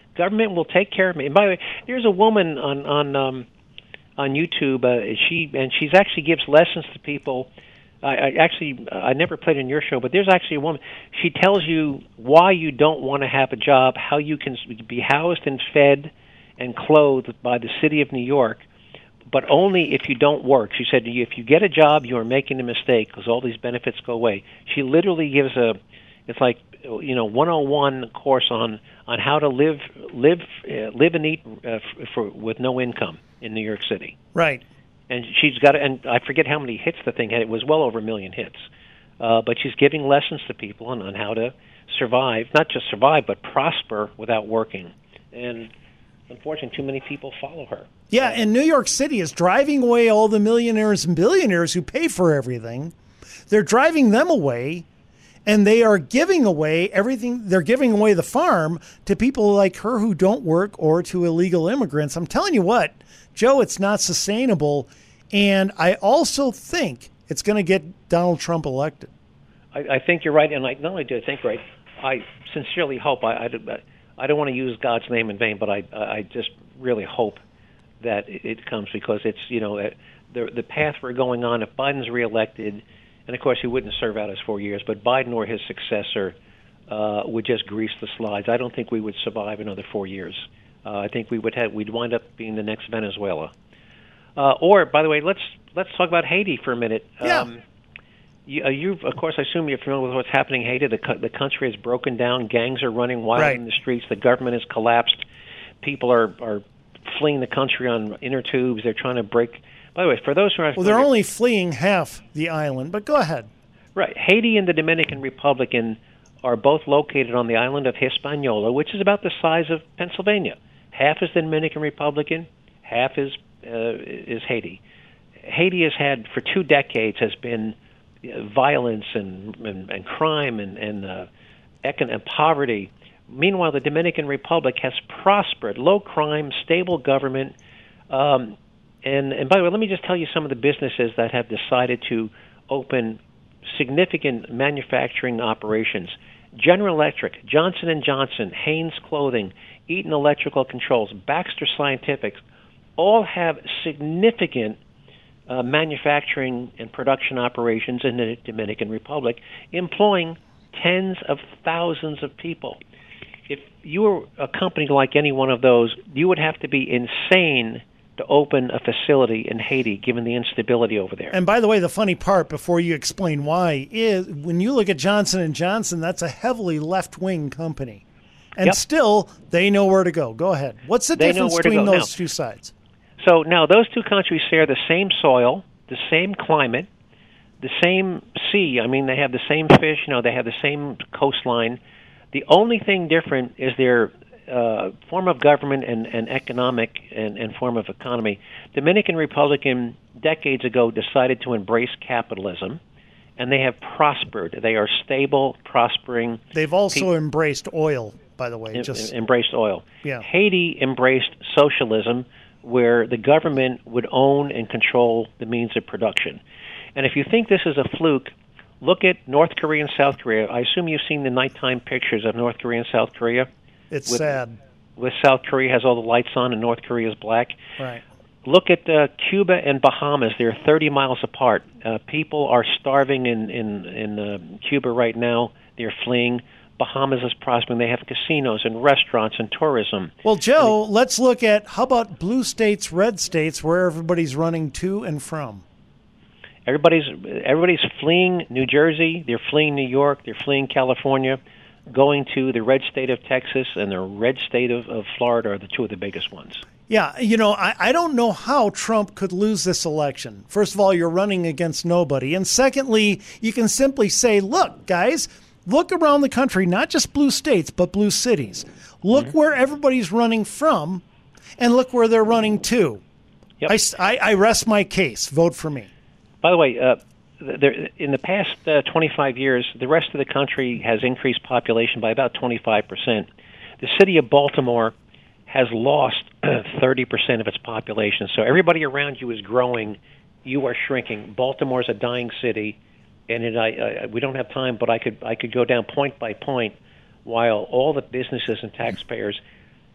Government will take care of me. And by the way, there's a woman on on um, on YouTube. Uh, she and she's actually gives lessons to people. I, I actually I never played in your show, but there's actually a woman. She tells you why you don't want to have a job, how you can be housed and fed and clothed by the city of New York, but only if you don't work. She said, if you get a job, you are making a mistake because all these benefits go away. She literally gives a, it's like, you know, one oh one course on, on how to live live uh, live and eat uh, for with no income in New York City. Right. And she's got, and I forget how many hits the thing had. It was well over a million hits. Uh, but she's giving lessons to people on, on how to survive, not just survive, but prosper without working. And unfortunately, too many people follow her. Yeah, and New York City is driving away all the millionaires and billionaires who pay for everything. They're driving them away, and they are giving away everything. They're giving away the farm to people like her who don't work or to illegal immigrants. I'm telling you what, Joe, it's not sustainable. And I also think it's going to get Donald Trump elected. I, I think you're right, and I not only do I think right, I sincerely hope, I, I, I don't want to use God's name in vain, but I, I just really hope that it comes, because it's, you know, the the path we're going on. If Biden's reelected, and of course he wouldn't serve out his four years, but Biden or his successor uh, would just grease the slides. I don't think we would survive another four years. Uh, I think we would have we'd wind up being the next Venezuela. Uh, or, by the way, let's let's talk about Haiti for a minute. Yeah. Um, you, uh, you've, of course, I assume you're familiar with what's happening in Haiti. The co- the country has broken down. Gangs are running wild Right. in the streets. The government has collapsed. People are are fleeing the country on inner tubes. They're trying to break. By the way, for those who are Well, they're only fleeing half the island, but go ahead. right, Haiti and the Dominican Republic in, are both located on the island of Hispaniola, which is about the size of Pennsylvania. Half is the Dominican Republic, half is uh, is Haiti. Haiti has had for two decades has been uh, violence and, and and crime and and, uh, econ- and poverty. Meanwhile, the Dominican Republic has prospered, low crime, stable government. Um, and, and by the way, let me just tell you some of the businesses that have decided to open significant manufacturing operations. General Electric, Johnson and Johnson, Hanes Clothing, Eaton Electrical Controls, Baxter Scientific, all have significant uh, manufacturing and production operations in the Dominican Republic, employing tens of thousands of people. If you were a company like any one of those, you would have to be insane to open a facility in Haiti, given the instability over there. And by the way, the funny part, before you explain why, is when you look at Johnson and Johnson, that's a heavily left-wing company. And Yep. still, they know where to go. Go ahead. What's the They know difference where to between go. those Now- two sides? So now those two countries share the same soil, the same climate, the same sea. I mean, they have the same fish. You know, they have the same coastline. The only thing different is their uh, form of government and, and economic and, and form of economy. Dominican Republic decades ago decided to embrace capitalism, and they have prospered. They are stable, prospering. They've also pe- embraced oil, by the way. em- Just embraced oil. Yeah. Haiti embraced socialism, where the government would own and control the means of production. And if you think this is a fluke, look at North Korea and South Korea. I assume you've seen the nighttime pictures of North Korea and South Korea. It's with, sad. With South Korea has all the lights on and North Korea is black. Right. Look at uh, Cuba and Bahamas. They're thirty miles apart. Uh, people are starving in, in, in uh, Cuba right now. They're fleeing. Bahamas is prospering. They have casinos and restaurants and tourism. Well, Joe, let's look at, how about blue states, red states, where everybody's running to and from? Everybody's everybody's fleeing New Jersey. They're fleeing New York. They're fleeing California, going to the red state of Texas and the red state of, of Florida are the two of the biggest ones. Yeah, you know, I, I don't know how Trump could lose this election. First of all, you're running against nobody. And secondly, you can simply say, look, guys, look around the country, not just blue states, but blue cities. Look mm-hmm. where everybody's running from, and look where they're running to. Yep. I, I, I rest my case. Vote for me. By the way, uh, there, in the past uh, twenty-five years, the rest of the country has increased population by about twenty-five percent. The city of Baltimore has lost thirty percent of its population. So everybody around you is growing. You are shrinking. Baltimore's a dying city, and it, I, I, we don't have time, but I could I could go down point by point while all the businesses and taxpayers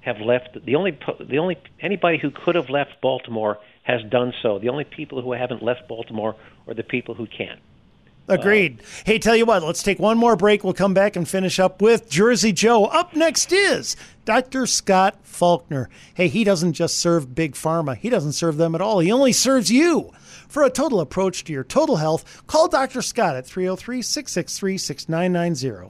have left. The only the only anybody who could have left Baltimore has done so. The only people who haven't left Baltimore are the people who can't. Agreed. Uh, hey, tell you what, let's take one more break. We'll come back and finish up with Jersey Joe. Up next is Doctor Scott Faulkner. Hey, he doesn't just serve Big Pharma. He doesn't serve them at all. He only serves you. For a total approach to your total health, call Doctor Scott at three oh three, six six three, six nine nine zero.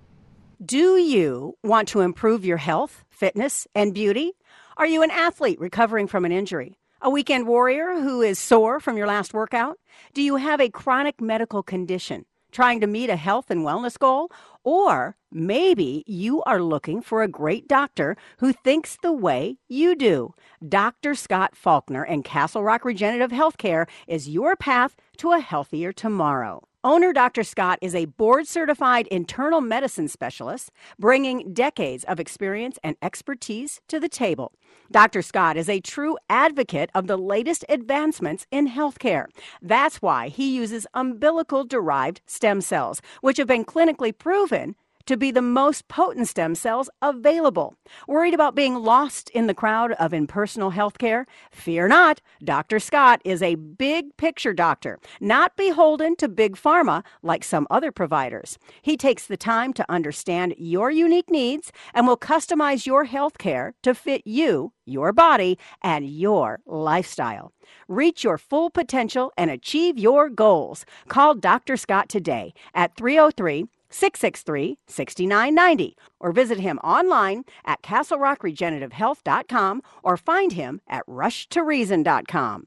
Do you want to improve your health, fitness, and beauty? Are you an athlete recovering from an injury? A weekend warrior who is sore from your last workout? Do you have a chronic medical condition trying to meet a health and wellness goal? Or maybe you are looking for a great doctor who thinks the way you do. Doctor Scott Faulkner and Castle Rock Regenerative Healthcare is your path to a healthier tomorrow. Owner Doctor Scott is a board-certified internal medicine specialist, bringing decades of experience and expertise to the table. Doctor Scott is a true advocate of the latest advancements in healthcare. That's why he uses umbilical-derived stem cells, which have been clinically proven to be the most potent stem cells available. Worried about being lost in the crowd of impersonal healthcare? Fear not. Doctor Scott is a big picture doctor, not beholden to big pharma like some other providers. He takes the time to understand your unique needs and will customize your healthcare to fit you, your body, and your lifestyle. Reach your full potential and achieve your goals. Call Doctor Scott today at three oh three, six six three, six nine nine zero or visit him online at castle rock regenerative health dot com or find him at rush to reason dot com.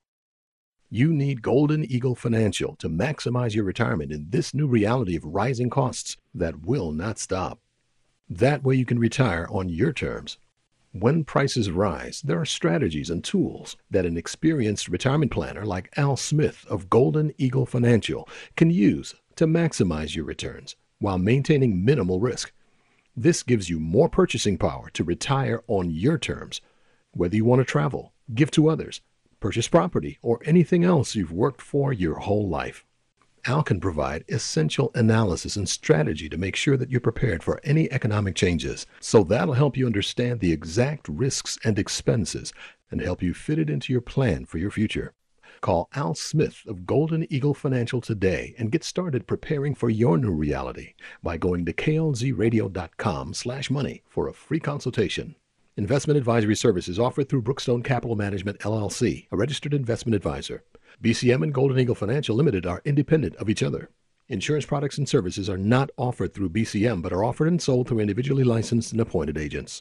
You need Golden Eagle Financial to maximize your retirement in this new reality of rising costs that will not stop. That way you can retire on your terms. When prices rise, there are strategies and tools that an experienced retirement planner like Al Smith of Golden Eagle Financial can use to maximize your returns while maintaining minimal risk. This gives you more purchasing power to retire on your terms. Whether you want to travel, give to others, purchase property, or anything else you've worked for your whole life. Al can provide essential analysis and strategy to make sure that you're prepared for any economic changes. So that'll help you understand the exact risks and expenses and help you fit it into your plan for your future. Call Al Smith of Golden Eagle Financial today and get started preparing for your new reality by going to k l z radio dot com slash money for a free consultation. Investment advisory services offered through Brookstone Capital Management, L L C, a registered investment advisor. B C M and Golden Eagle Financial Limited are independent of each other. Insurance products and services are not offered through B C M but are offered and sold through individually licensed and appointed agents.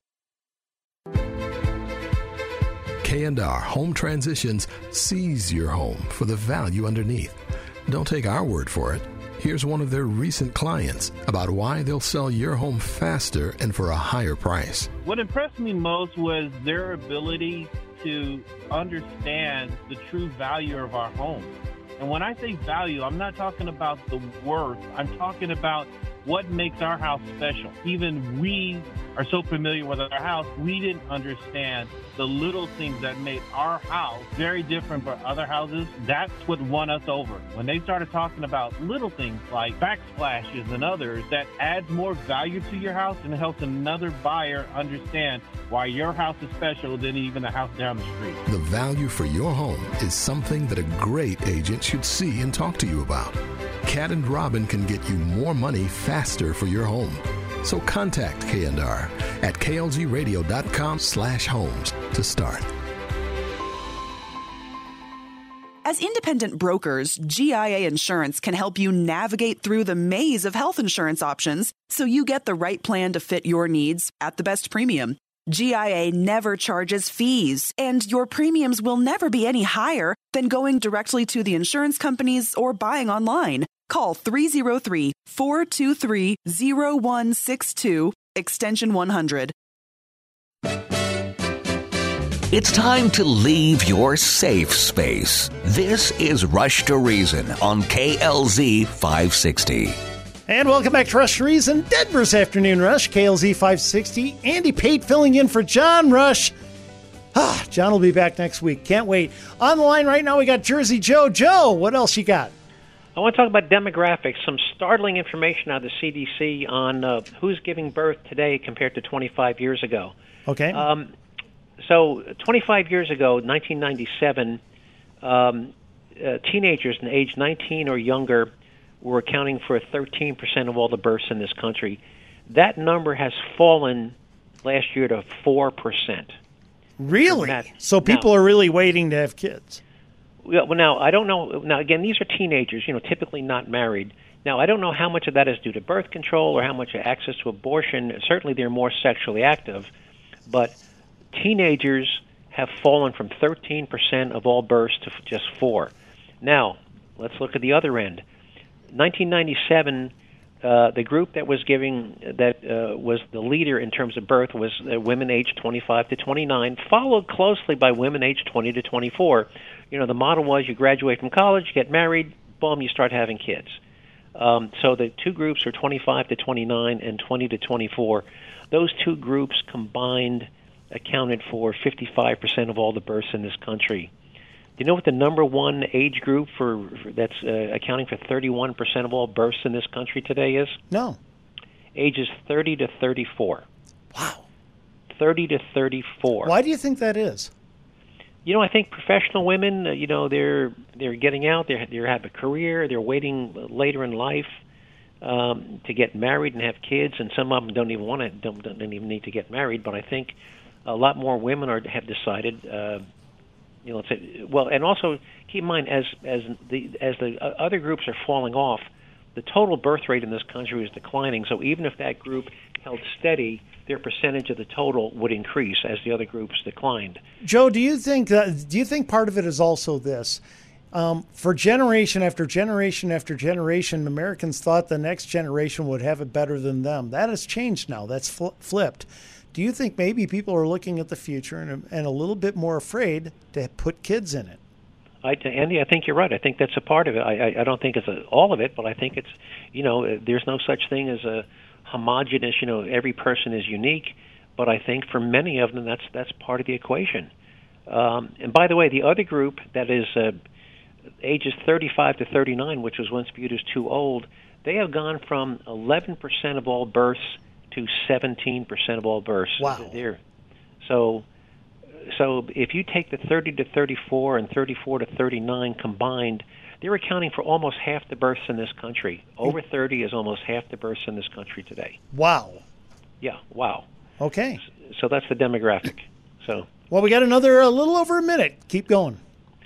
K and R Home Transitions sees your home for the value underneath. Don't take our word for it. Here's one of their recent clients about why they'll sell your home faster and for a higher price. What impressed me most was their ability to understand the true value of our home. And when I say value, I'm not talking about the worth. I'm talking about what makes our house special. Even we are so familiar with our house, we didn't understand the little things that made our house very different from other houses. That's what won us over. When they started talking about little things like backsplashes and others, that adds more value to your house and helps another buyer understand why your house is special than even the house down the street. The value for your home is something that a great agent should see and talk to you about. Cat and Robin can get you more money faster for your home. So contact K and R at k l z radio dot com slash homes to start. As independent brokers, G I A Insurance can help you navigate through the maze of health insurance options so you get the right plan to fit your needs at the best premium. G I A never charges fees, and your premiums will never be any higher than going directly to the insurance companies or buying online. Call three oh three, four two three, oh one six two, extension one hundred. It's time to leave your safe space. This is Rush to Reason on K L Z five sixty. And welcome back to Rush to Reason, Denver's Afternoon Rush, K L Z five sixty. Andy Pate filling in for John Rush. Ah, John will be back next week. Can't wait. On the line right now, we got Jersey Joe. Joe, what else you got? I want to talk about demographics, some startling information out of the C D C on uh, who's giving birth today compared to twenty-five years ago. Okay. Um, so twenty-five years ago, nineteen ninety-seven, um, uh, teenagers in age nineteen or younger were accounting for thirteen percent of all the births in this country. That number has fallen last year to four percent. Really? So people now, are really waiting to have kids. Well, now, I don't know. Now, again, these are teenagers, you know, typically not married. Now, I don't know how much of that is due to birth control or how much access to abortion. Certainly, they're more sexually active. But teenagers have fallen from thirteen percent of all births to just four. Now, let's look at the other end. nineteen ninety-seven, uh, the group that was giving that uh, was the leader in terms of birth was uh, women aged twenty-five to twenty-nine, followed closely by women aged twenty to twenty-four. You know, the model was you graduate from college, you get married, boom, you start having kids. Um, so the two groups are twenty-five to twenty-nine and twenty to twenty-four. Those two groups combined accounted for fifty-five percent of all the births in this country. Do you know what the number one age group for, for that's uh, accounting for thirty-one percent of all births in this country today is? No. Ages thirty to thirty-four. Wow. thirty to thirty-four. Why do you think that is? You know, I think professional women, uh, you know, they're they're getting out, they they have a career, they're waiting later in life um, to get married and have kids, and some of them don't even want to, don't, don't even need to get married. But I think a lot more women are have decided, uh, you know, let's say, well, and also keep in mind as as the as the other groups are falling off, the total birth rate in this country is declining. So even if that group held steady, their percentage of the total would increase as the other groups declined. Joe, do you think that, do you think part of it is also this? Um, for generation after generation after generation, Americans thought the next generation would have it better than them. That has changed now. That's fl- flipped. Do you think maybe people are looking at the future and, and a little bit more afraid to put kids in it? I, Andy, I think you're right. I think that's a part of it. I, I, I don't think it's a, all of it, but I think it's, you know, there's no such thing as a homogenous, you know, every person is unique, but I think for many of them that's that's part of the equation. Um, and by the way, the other group that is uh, ages thirty-five to thirty-nine, which was once viewed as too old, they have gone from eleven percent of all births to seventeen percent of all births. Wow. There. So, so if you take the thirty to thirty-four and thirty-four to thirty-nine combined, they're accounting for almost half the births in this country. Over thirty is almost half the births in this country today. Wow. Yeah, wow. Okay. So that's the demographic. So. Well, we got another a little over a minute. Keep going.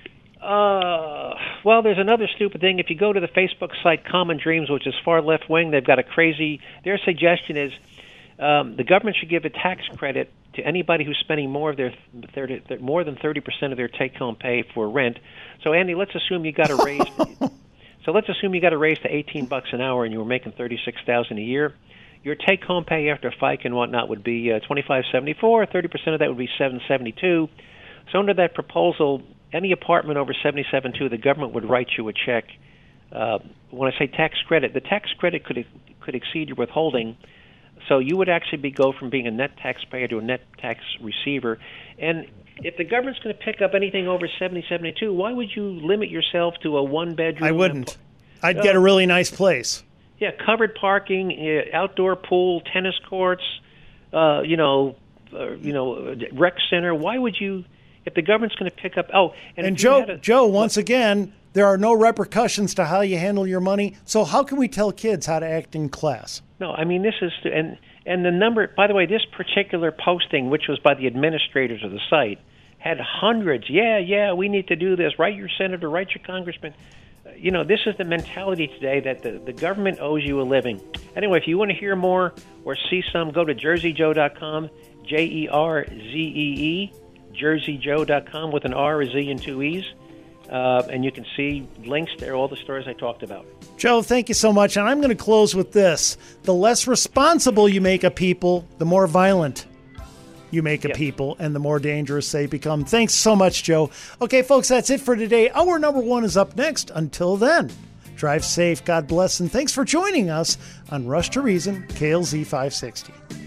Uh, well, there's another stupid thing. If you go to the Facebook site Common Dreams, which is far left wing, they've got a crazy. Their suggestion is um, the government should give a tax credit to anybody who's spending more of their thirty, more than thirty percent of their take-home pay for rent. So, Andy, let's assume you got a raise. so let's assume you got a raise to eighteen bucks an hour, and you were making thirty-six thousand a year. Your take-home pay after FICA and whatnot would be uh, twenty-five seventy-four. Thirty percent of that would be seven seventy-two. So under that proposal, any apartment over seventy-seven two, the government would write you a check. Uh, when I say tax credit, the tax credit could could exceed your withholding. So you would actually be go from being a net taxpayer to a net tax receiver. And if the government's going to pick up anything over seventy seventy-two, why would you limit yourself to a one-bedroom? I wouldn't. I'd uh, get a really nice place. Yeah, covered parking, uh, outdoor pool, tennis courts, uh, you know, uh, you know, rec center. Why would you, if the government's going to pick up? Oh, and, and Joe, a, Joe, once what, again, there are no repercussions to how you handle your money. So how can we tell kids how to act in class? No, I mean, this is, and and the number, by the way, this particular posting, which was by the administrators of the site, had hundreds. Yeah, yeah, we need to do this. Write your senator, write your congressman. You know, this is the mentality today that the, the government owes you a living. Anyway, if you want to hear more or see some, go to jersey joe dot com, J E R Z E E, jersey joe dot com with an R, a Z, and two E's. Uh, and you can see links there, all the stories I talked about. Joe, thank you so much. And I'm going to close with this. The less responsible you make a people, the more violent you make a yes. people, and the more dangerous they become. Thanks so much, Joe. Okay, folks, that's it for today. Hour number one is up next. Until then, drive safe, God bless, and thanks for joining us on Rush to Reason, K L Z five sixty.